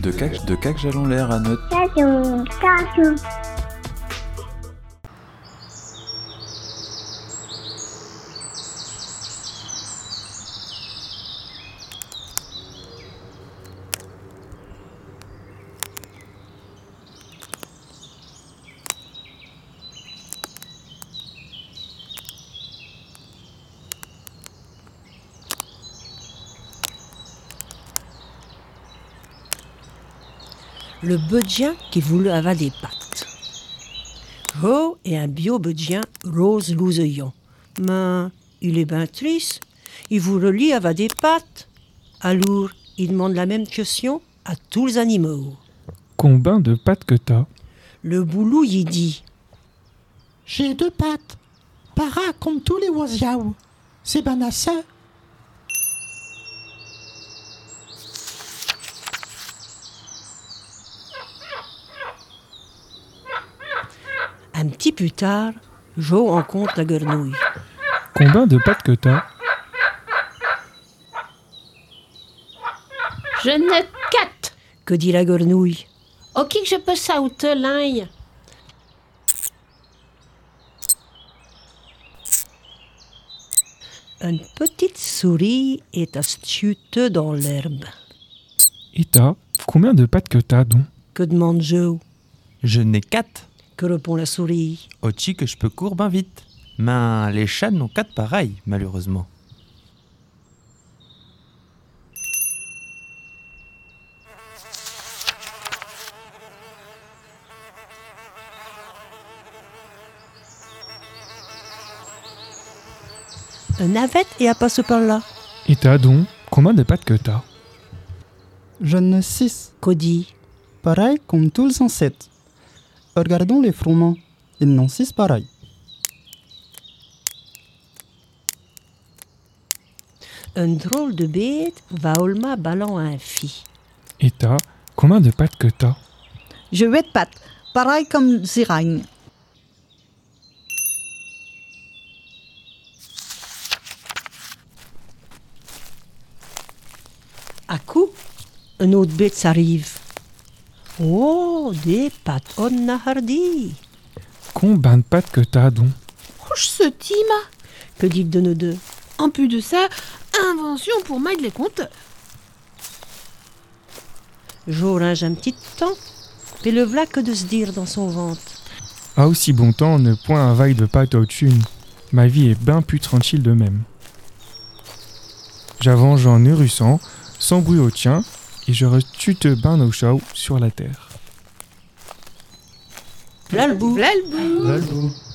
De cac jalon l'air à note. Le bedien qui voulut avoir des pâtes. Jo est un bio-bedien rose louseillon. Mais il est ben triste. Il vous relie avoir des pâtes. Alors, il demande la même question à tous les animaux. Combien de pattes que t'as? Le boulou y dit. J'ai 2 pattes. Para comme tous les oiseaux. C'est ben assez. Un petit plus tard, Jo rencontre la grenouille. Combien de pattes que t'as? Je n'ai 4. Que dit la grenouille? Ok, que je peux sauter l'ail. Une petite souris est astucieuse dans l'herbe. Et t'as combien de pattes que t'as donc? Que demande Jo? Je n'ai 4. Que répond la souris? Aussi que je peux courir ben vite. Mais les chats n'ont 4 pareils, malheureusement. Un navette et à passe par là. Et t'as donc combien de pattes que t'as? J'en ai 6, Cody. pareil comme tous les ancêtres. Regardons les froment, ils n'ont 6 pareils. Un drôle de bête va olma ballon à un fille. Et t'as combien de pattes que t'as? J'ai 8 pattes, pareil comme Ziragne. À coup, un autre bête s'arrive. Oh, des pattes on a hardi. Combien de pattes que t'as donc? Oh, je se time. Que dit de nous deux? En plus de ça, invention pour maille les compteurs. Jo range un petit temps, et le v'là que de se dire dans son ventre. À aussi bon temps, ne point un vaille de pattes au-dessus. Ma vie est ben plus tranquille de même. J'avance en heurusant, sans bruit au tien, et je retute ben au chao sur la terre. V'là le bout. V'là le bout. Voilà le bout.